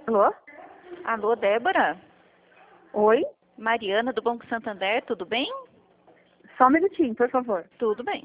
Alô? Alô, Débora? Oi? Mariana, do Banco Santander, tudo bem? Só um minutinho, por favor. Tudo bem.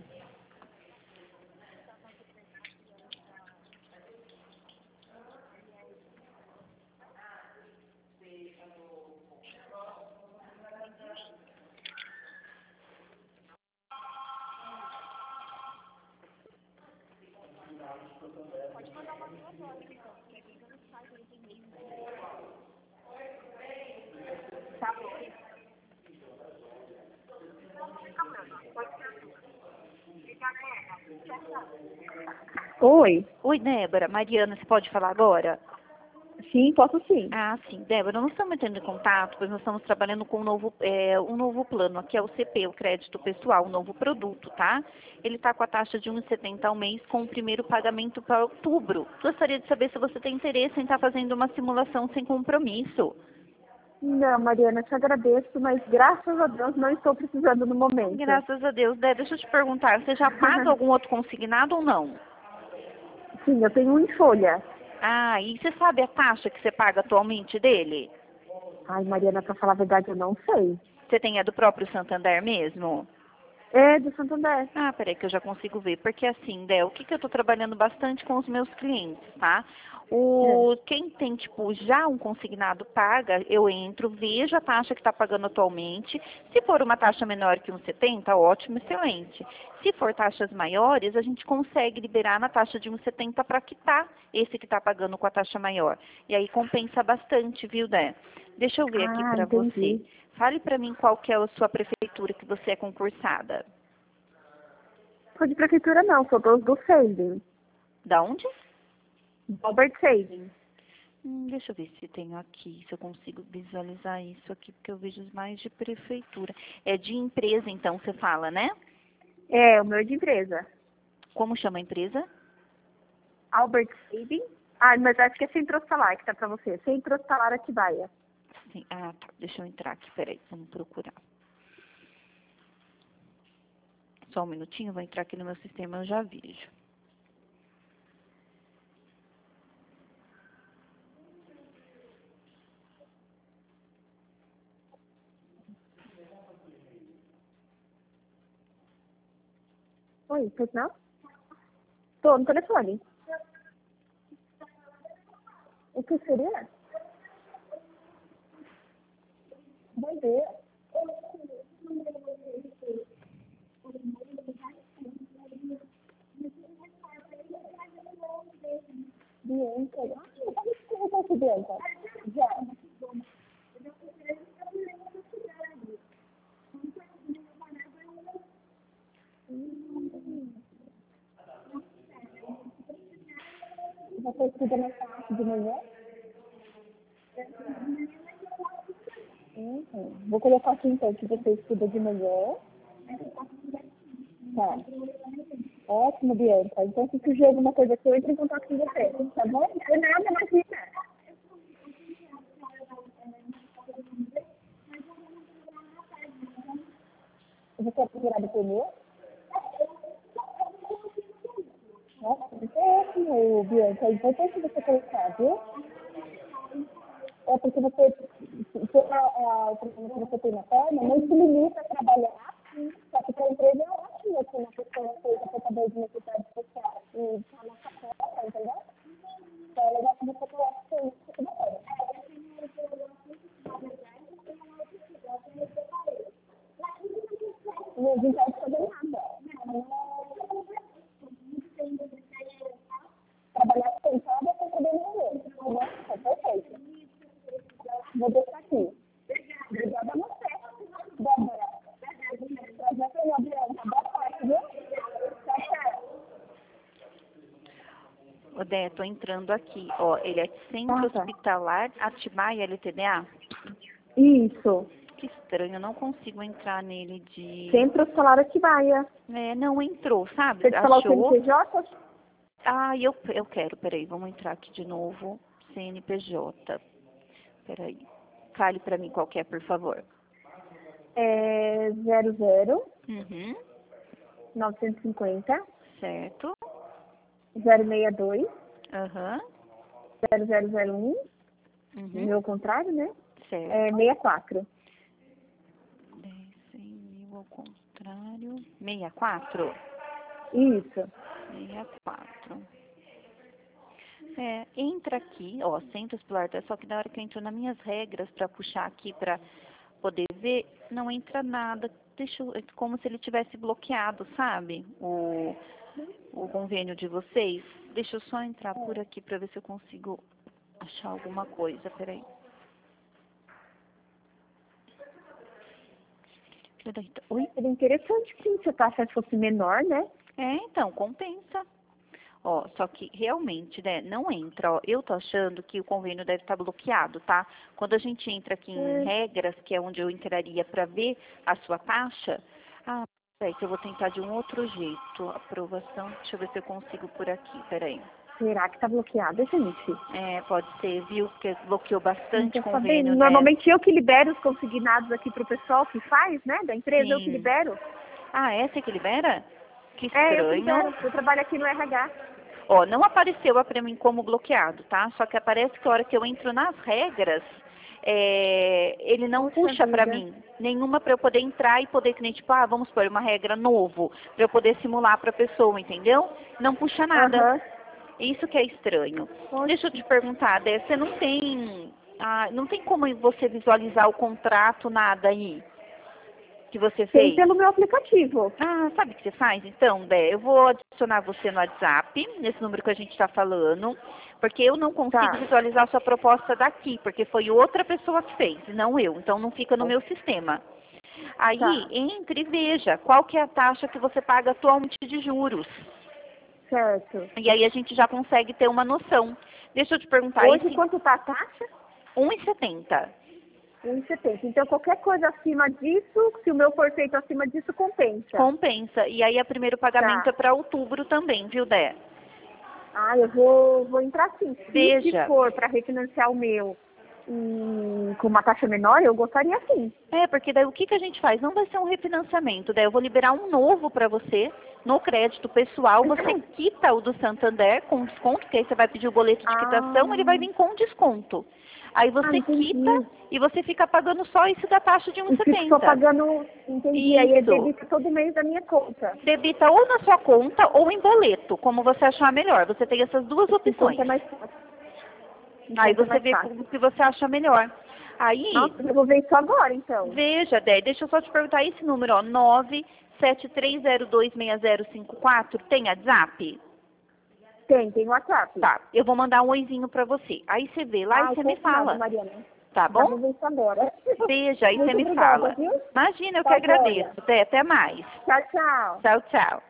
Oi? Oi, Débora. Mariana, você pode falar agora? Sim, posso sim. Ah, sim. Débora, nós estamos entrando em contato, pois nós estamos trabalhando com um novo plano, aqui é o CP, o crédito pessoal, um novo produto, tá? Ele está com a taxa de 1,70 ao mês, com o primeiro pagamento para outubro. Gostaria de saber se você tem interesse em estar fazendo uma simulação sem compromisso. Não, Mariana, te agradeço, mas graças a Deus não estou precisando no momento. Graças a Deus. Débora, deixa eu te perguntar, você já paga algum outro consignado ou não? Sim, eu tenho um em folha. Ah, e você sabe a taxa que você paga atualmente dele? Ai, Mariana, pra falar a verdade, eu não sei. Você tem a do próprio Santander mesmo? É do Santander. Ah, peraí que eu já consigo ver. Porque assim, Dé, o que que eu tô trabalhando bastante com os meus clientes, tá? É. Quem tem, tipo, já um consignado paga, eu entro, vejo a taxa que está pagando atualmente. Se for uma taxa menor que 1,70, ótimo, excelente. Se for taxas maiores, a gente consegue liberar na taxa de 1,70 para quitar esse que está pagando com a taxa maior. E aí compensa bastante, viu, Dé? Deixa eu ver aqui Ah, para você. entendi. Fale para mim qual que é a sua prefeitura que você é concursada. Sou de prefeitura não, sou do Saving. Da onde? Albert Saving. Deixa eu ver se tenho aqui, se eu consigo visualizar isso aqui, porque eu vejo mais de prefeitura. É de empresa, então, você fala, né? É, o meu é de empresa. Como chama a empresa? Albert Saving. Ah, mas acho que é Centro Hospitalar que tá pra você. Centro Hospitalar Atibaia. Sim. Ah, tá. Deixa eu entrar aqui, peraí, vamos procurar. Só um minutinho, vou entrar aqui no meu sistema, eu já vejo. Oi, pois não? Tô no telefone. O que seria? Vai ver. Bianca. Ah, eu tava escrevendo aqui, Bianca. Já. Você estuda nessa parte de manhã? Vou colocar aqui então que você estuda de manhã. Tá. Ótimo, Bianca. Então, se surgir alguma coisa aqui, eu entro em contato com você. Tá bom? De nada, imagina. Você quer procurar do pneu? Nossa, isso é ótimo, Bianca. É importante você colocar, viu? É porque você, o problema que você tem na perna, não se limita a trabalhar, só que para a empresa é ótimo que uma pessoa seja portador de necessidade social e está na sacola, entendeu? Então é legal que você coloque isso tipo de coisa. E a gente não pode fazer nada. Trabalhar sentada sem poder mover. Nossa, perfeito. Vou deixar aqui. Obrigada a você, Débora. Prazer foi meu, Bianca. Boa sorte, viu? Tchau, tchau. Ô, Dé, tô entrando aqui. Ó, ele é Centro Tá. Hospitalar Atibaia LTDA. Isso. Que estranho, eu não consigo entrar nele de... Centro Hospitalar Atibaia. É, não entrou, sabe? Você te falar o Achou? CNPJ? Ah, eu quero, peraí, vamos entrar aqui de novo. CNPJ. Peraí. Fale pra mim qual que é, por favor. É 00 Uhum. 950 Certo. 062 Aham. 0001 Uhum. Ao contrário, né? Certo. É 64. 100.000 ao contrário. 64? Isso. 64. Entra aqui, ó, centro explorar, só que na hora que eu entro nas minhas regras para puxar aqui para poder ver, não entra nada. É como se ele tivesse bloqueado, sabe? O convênio de vocês. Deixa eu só entrar por aqui para ver se eu consigo achar alguma coisa. Peraí. Oi, seria interessante que se a taxa fosse menor, né? Então, compensa. Ó, só que realmente, né, não entra, ó. Eu tô achando que o convênio deve estar bloqueado, tá? Quando a gente entra aqui em regras, que é onde eu entraria para ver a sua taxa, peraí, que eu vou tentar de um outro jeito. Aprovação, deixa eu ver se eu consigo por aqui, peraí. Será que tá bloqueado, gente? Pode ser, viu? Porque bloqueou Não bastante tô o convênio, sabendo. né? Normalmente eu que libero os consignados aqui pro pessoal que faz, né? Da empresa, eu que Sim. libero. Você que libera? Que Eu que estranho. libero. Eu trabalho aqui no RH. Ó, não apareceu para mim como bloqueado, tá? Só que aparece que a hora que eu entro nas regras, ele não Poxa puxa para vida. mim nenhuma para eu poder entrar e poder, que nem tipo, vamos pôr uma regra novo, para eu poder simular para a pessoa, entendeu? Não puxa nada. Aham. Isso que é estranho. Poxa. Deixa eu te perguntar, Dé, você não tem como você visualizar o contrato, nada aí que você Tem fez? pelo meu aplicativo. Sabe o que você faz então, Dé? Eu vou adicionar você no WhatsApp, nesse número que a gente está falando, porque eu não consigo Tá. visualizar a sua proposta daqui, porque foi outra pessoa que fez, não eu. Então não fica no meu sistema. Aí, Tá. entre e veja qual que é a taxa que você paga atualmente de juros. Certo. E aí a gente já consegue ter uma noção. Deixa eu te perguntar, Hoje, quanto tá a taxa? 1,70. 1,70. Então, qualquer coisa acima disso, se o meu for feito acima disso, compensa. Compensa. E aí, o primeiro pagamento Tá. é para outubro também, viu, Dé? Eu vou entrar sim. Se Veja. for para refinanciar o meu com uma taxa menor, eu gostaria sim. Porque daí o que a gente faz? Não vai ser um refinanciamento, daí eu vou liberar um novo para você, no crédito pessoal, você quita o do Santander com desconto, porque aí você vai pedir o boleto de quitação, ele vai vir com desconto. Aí você Entendi. quita e você fica pagando só isso da taxa de E fico só 1,70. pagando, entendi. Aí Isso. debita todo mês da minha conta. Debita ou na sua conta ou em boleto, como você achar melhor. Você tem essas duas opções. Então é mais fácil. Aí Então é você mais vê fácil. o que você acha melhor. Aí, Nossa, eu vou ver isso agora, então. veja, Dé, deixa eu só te perguntar esse número, ó, 973026054, tem WhatsApp? Tem WhatsApp. Tá, eu vou mandar um oizinho pra você. Aí você vê lá e você me combinado, fala, Mariana. tá Já bom? vou ver isso agora. Veja, aí Muito você me obrigada, fala. viu? Imagina, eu que Tá agradeço. joia. Dé, até mais. Tchau, tchau. Tchau, tchau.